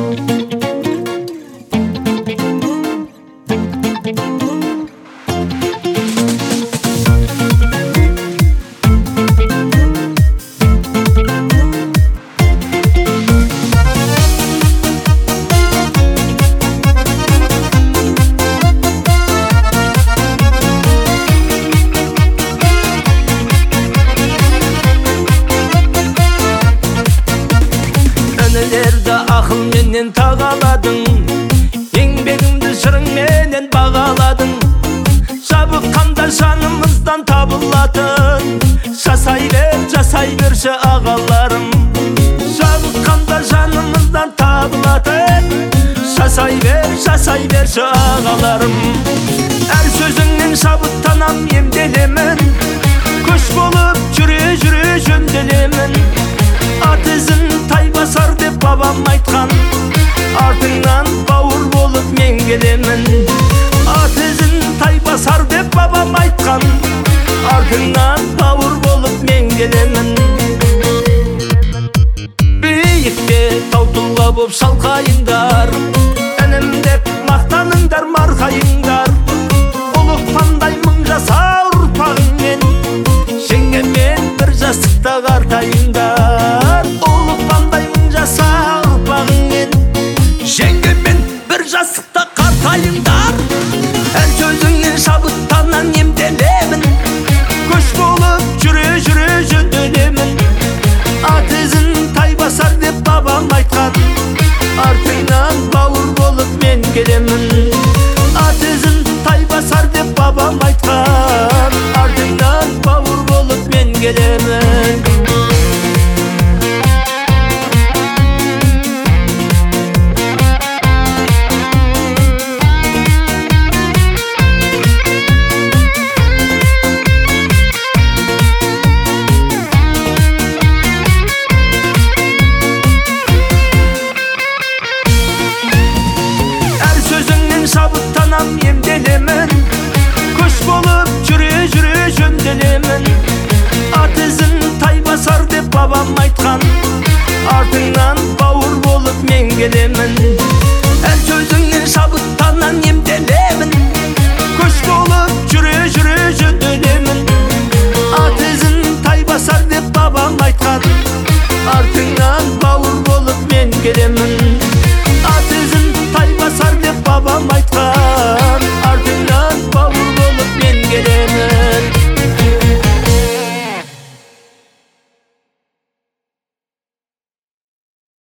Ақыл менен тағаладың, еңбегімді жырың менен бағаладың. Жабыққанда жанымыздан табылатын, жасай берші ағаларым. Жабыққанда жанымыздан табылатын, жасай берші ағаларым. Әр сөзіңнен шабыттанам, емделемін, көш болып жүре жөнделемін. Ат ізін тай басар деп бабам айтқан, артыңнан бауыр болып мен келемін. Ат ізін тай басар деп бабам айтқан, артыңнан бауыр болып мен келемін. Биікте тау тұлға боп шалқайыңдар, інім деп мақтаныңдар, марқайыңдар. Ұлықпандай мың жаса ұрпағыңмен, жеңгеммен бір жастықта қартайыңдар. Ұлықпандай мың жаса ұрпағыңмен, жеңгеммен бір жастықта қартайыңдар. Әр сөзіңнен шабыттанан емделемін, көш болып жүре жөнделемін. Ат ізін тай басар деп бабам айтқан, артыңнан бауыр болып мен келемін. Ат ізін тай басар деп бабам айтқан, артыңнан бауыр болып мен келемін. Шабыттанам, емделемін, көш болып жүре жөнделемін. Ат ізін тай басар деп бабам айтқан, артыңнан бауыр болып мен келемін.